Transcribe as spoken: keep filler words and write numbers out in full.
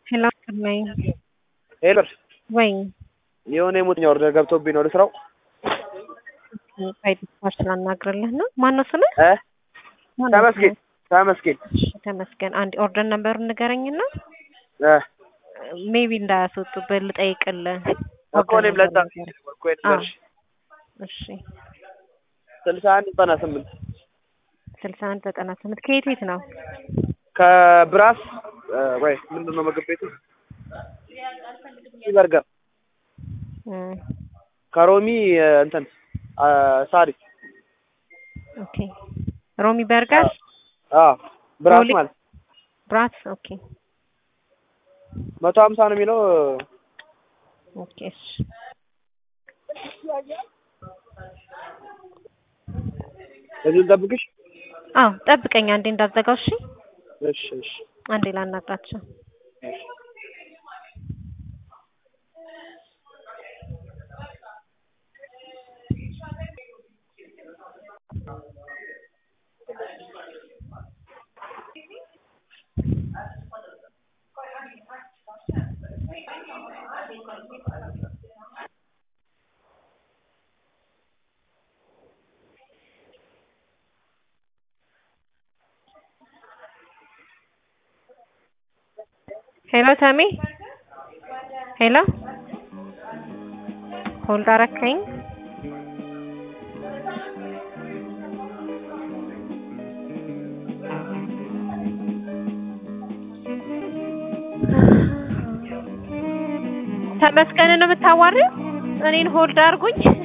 ሄሎ ነኝ ሄሎ ወይ የሆነ የሞትኛ ኦርደር ገብቶብኝ ነው ልስራው። ፋይት ፓርት ላናግርልህ ነው። ማን ነው ስምህ? እ ተመስገን ተመስገን ተመስገን። አንድ ኦርደር ነምበሩን ንገረኝና እ ሜቢ እንዳያስወጡብህ ልጠይቅልህ። እኮ እኔም ለዛ እኮ ልንገርሽ። እሺ ስልሳ አንድ ዘጠና ስምንት ስልሳ አንድ ዘጠና ስምንት ከየት የት ነው? ከብራስ ወይ ምንድን ነው ምግብ ቤቱ? በርገር ከሮሚ እንትን ሳሪ ኦኬ ሮሚ በርገር አዎ ብራስ ማለት ብራስ ኦኬ መቶ ሀምሳ ነው የሚለው ኦኬ እሺ እዚህ ልጠብቅሽ? አዎ ጠብቀኝ አንዴ እንዳዘጋው። እሺ እሺ እሺ አንዴ ላናግራቸው። ሄሎ ታሚ ሄሎ ሆልድ አደረከኝ? ተመስገን ነው የምታዋሪው? እኔን ሆልድ አድርጉኝ።